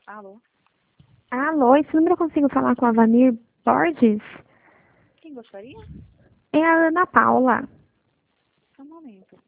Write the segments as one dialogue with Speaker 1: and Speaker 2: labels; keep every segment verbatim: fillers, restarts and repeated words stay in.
Speaker 1: Alô?
Speaker 2: Alô, esse número eu consigo falar com a Vanir Borges?
Speaker 1: Quem gostaria?
Speaker 2: É a Ana Paula.
Speaker 1: Só um momento.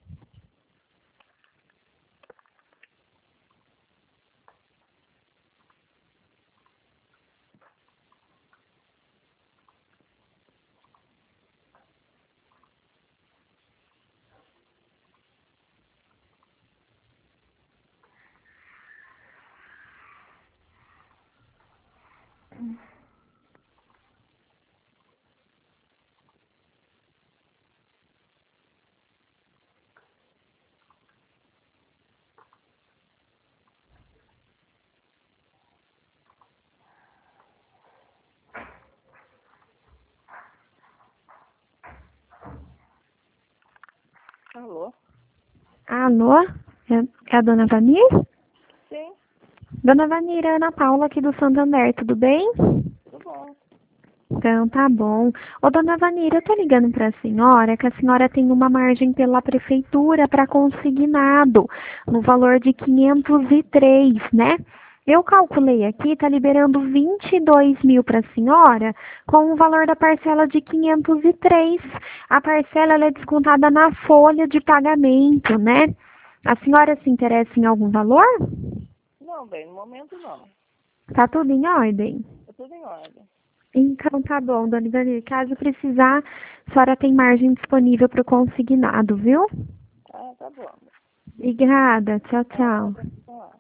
Speaker 1: Alô?
Speaker 2: Alô? É é a Dona Vanir?
Speaker 1: Sim,
Speaker 2: Dona Vanir, é a Ana Paula aqui do Santander, tudo bem?
Speaker 1: tudo bom.
Speaker 2: Então, tá bom. Ô, Dona Vanir, eu tô ligando pra senhora que a senhora tem uma margem pela prefeitura para consignado, no valor de quinhentos e três, né? Eu calculei aqui, tá liberando vinte e dois mil para a senhora, com o valor da parcela de quinhentos e três. A parcela ela é descontada na folha de pagamento, né? A senhora se interessa em algum valor?
Speaker 1: Não, bem, no momento não.
Speaker 2: Tá tudo em ordem?
Speaker 1: Tá tudo em ordem.
Speaker 2: Então tá bom, dona Ivani. Caso precisar, a senhora tem margem disponível para o consignado, viu?
Speaker 1: Ah, tá bom.
Speaker 2: Obrigada. Tchau,
Speaker 1: Ah,
Speaker 2: tchau.
Speaker 1: tá.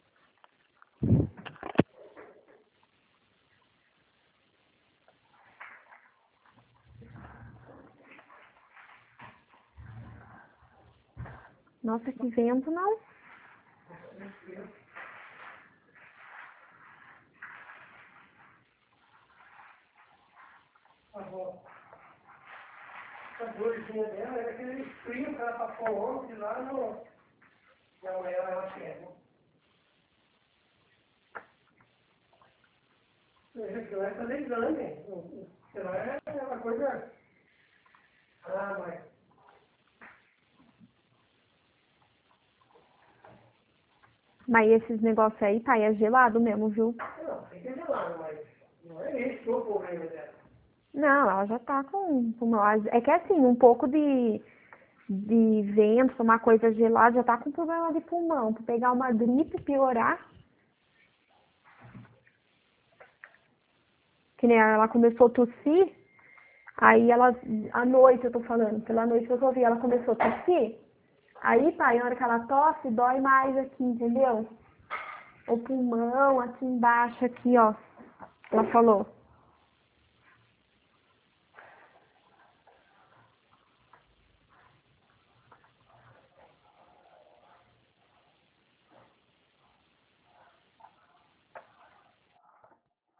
Speaker 2: Nossa, que vento, não?
Speaker 3: A dorzinha dela era aquele frio que ela passou ontem lá no... E amanhã ela pega. Aquilo é fazer exame. Aquilo é uma coisa... Ah, mas...
Speaker 2: Mas esses negócios aí, pai, é gelado mesmo, viu?
Speaker 3: Não, tem que ser gelado, mas não é esse que é o problema dela.
Speaker 2: Não, ela já tá com, com nós. É que assim, um pouco de, de vento, uma coisa gelada, já tá com problema de pulmão. Pra pegar uma gripe, piorar. Que nem ela começou a tossir. Aí ela, à noite eu tô falando, pela noite eu ouvi, ela começou a tossir. Aí, pai, na hora que ela tosse, dói mais aqui, entendeu? O pulmão, aqui embaixo, aqui, ó. Ela falou.